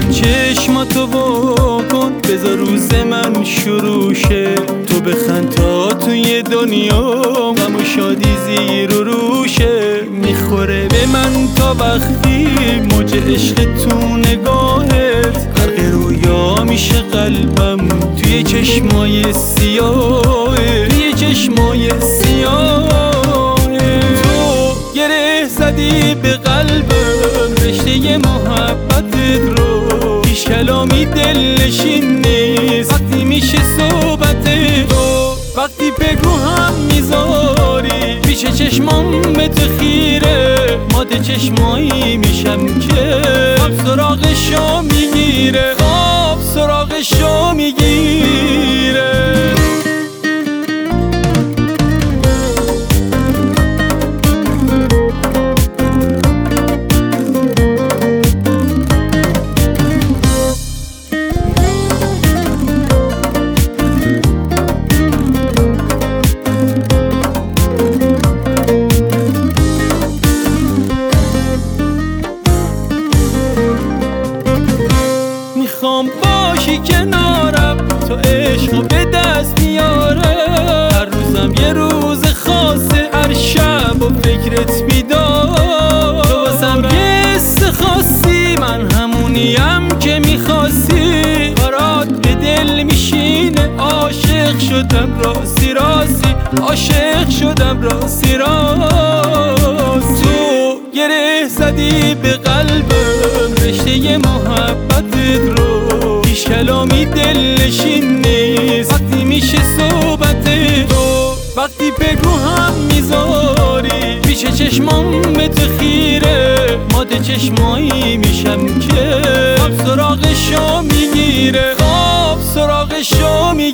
چشماتو واکن بذار روز من شروع شه. تو بخند تا توی دنیا غم و شادی زیر و روشه. میخوره به من تا وقتی موج عشق تو نگاهت. غرق رویا میشه قلبم توی چشمای سیاهه، توی چشمای سیاهه. تو گره زدی به قلبم رشته محبتت رو. هیچ کلامی دلنشین نیست وقتی میشه صحبت تو. وقتی بگو هم میذاری پیش چشمام به تو خیره. مات چشمایی میشم که خواب سراغشو میگیره، خواب سراغشو میگیره. میخوام باشی کنارم تو عشقو به دست میاره. هر روزم یه روز خاصه، هر شب و فکرت بیدار. تو واسم یه حس خاصی، من همونیم که میخواستی. برات به دل میشینه، عاشق شدم راستی راستی، عاشق شدم راستی راستی. تو گره زدی به قلبم رشته محبتت رو. هیچ کلامی دلنشین نیست وقتی میشه صحبت تو. وقتی بگو هم میذاری پیش چشمام به تو خیره. مات چشمایی میشم که خواب سراغشو میگیره، خواب سراغشو میگیره.